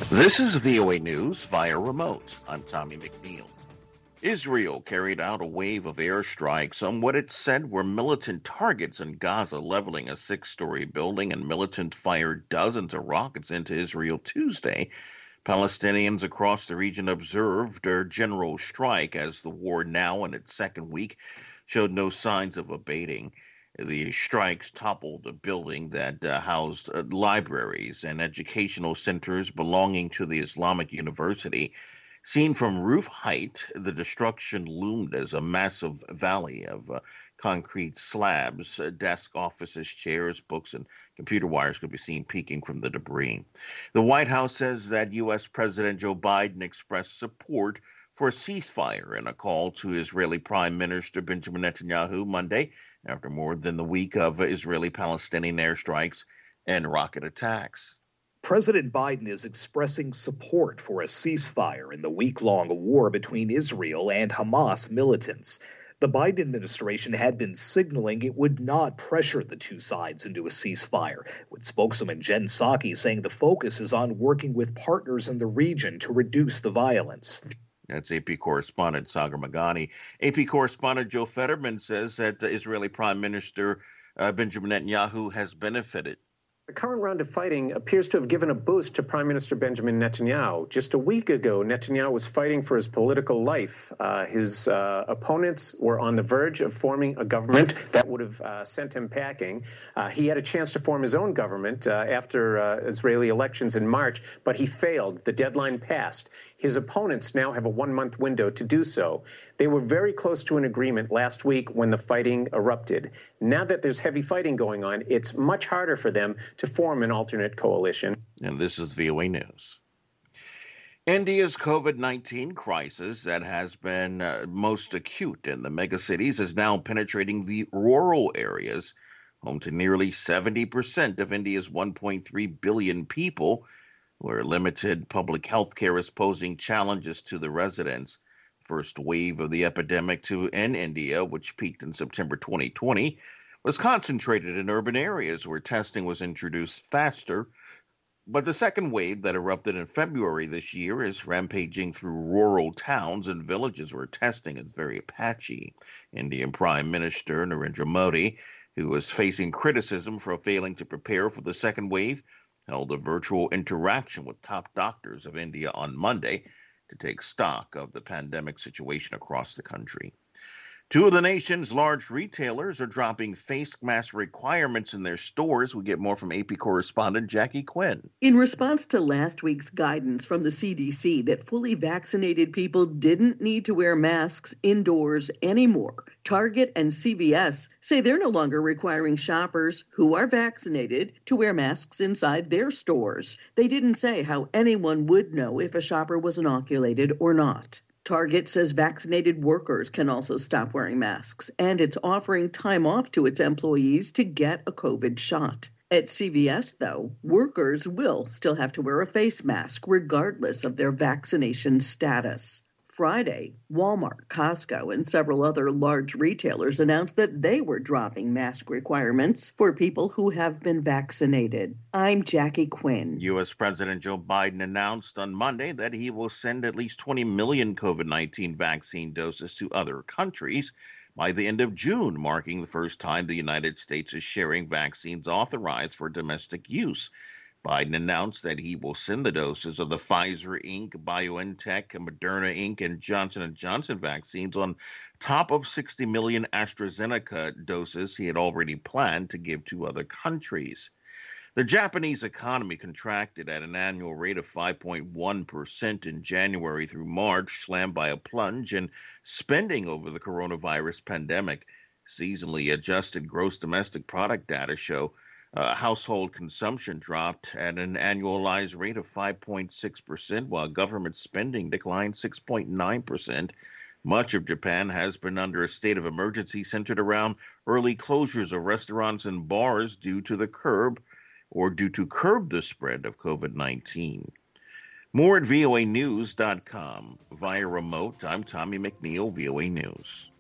This is VOA News via remote. I'm Tommy McNeil. Israel carried out a wave of airstrikes on what it said were militant targets in Gaza, leveling a six-story building, and militants fired dozens of rockets into Israel Tuesday. Palestinians across the region observed a general strike as the war, now in its second week, showed no signs of abating. The strikes toppled a building that housed libraries and educational centers belonging to the Islamic University. Seen from roof height, the destruction loomed as a massive valley of concrete slabs. Desk offices, chairs, books, and computer wires could be seen peeking from the debris. The White House says that U.S. President Joe Biden expressed support for a ceasefire in a call to Israeli Prime Minister Benjamin Netanyahu Monday, after more than a week of Israeli-Palestinian airstrikes and rocket attacks. President Biden is expressing support for a ceasefire in the week-long war between Israel and Hamas militants. The Biden administration had been signaling it would not pressure the two sides into a ceasefire, with spokeswoman Jen Psaki saying the focus is on working with partners in the region to reduce the violence. That's AP correspondent Sagar Meghani. AP correspondent Joe Fetterman says that the Israeli Prime Minister Benjamin Netanyahu has benefited. The current round of fighting appears to have given a boost to Prime Minister Benjamin Netanyahu. Just a week ago, Netanyahu was fighting for his political life. His opponents were on the verge of forming a government that would have sent him packing. He had a chance to form his own government after Israeli elections in March, but he failed. The deadline passed. His opponents now have a one-month window to do so. They were very close to an agreement last week when the fighting erupted. Now that there's heavy fighting going on, it's much harder for them to form an alternate coalition. And this is VOA News. India's COVID-19 crisis that has been most acute in the megacities is now penetrating the rural areas, home to nearly 70% of India's 1.3 billion people, where limited public health care is posing challenges to the residents. First wave of the epidemic to end India, which peaked in September 2020, was concentrated in urban areas where testing was introduced faster. But the second wave that erupted in February this year is rampaging through rural towns and villages where testing is very patchy. Indian Prime Minister Narendra Modi, who is facing criticism for failing to prepare for the second wave, held a virtual interaction with top doctors of India on Monday to take stock of the pandemic situation across the country. Two of the nation's large retailers are dropping face mask requirements in their stores. We get more from AP correspondent Jackie Quinn. In response to last week's guidance from the CDC that fully vaccinated people didn't need to wear masks indoors anymore, Target and CVS say they're no longer requiring shoppers who are vaccinated to wear masks inside their stores. They didn't say how anyone would know if a shopper was inoculated or not. Target says vaccinated workers can also stop wearing masks, and it's offering time off to its employees to get a COVID shot. At CVS, though, workers will still have to wear a face mask regardless of their vaccination status. Friday, Walmart, Costco, and several other large retailers announced that they were dropping mask requirements for people who have been vaccinated. I'm Jackie Quinn. U.S. President Joe Biden announced on Monday that he will send at least 20 million COVID-19 vaccine doses to other countries by the end of June, marking the first time the United States is sharing vaccines authorized for domestic use. Biden announced that he will send the doses of the Pfizer Inc., BioNTech, Moderna Inc., and Johnson & Johnson vaccines on top of 60 million AstraZeneca doses he had already planned to give to other countries. The Japanese economy contracted at an annual rate of 5.1% in January through March, slammed by a plunge in spending over the coronavirus pandemic. Seasonally adjusted gross domestic product data show household consumption dropped at an annualized rate of 5.6%, while government spending declined 6.9%. Much of Japan has been under a state of emergency centered around early closures of restaurants and bars due to curb the spread of COVID-19. More at voanews.com. Via remote, I'm Tommy McNeil, VOA News.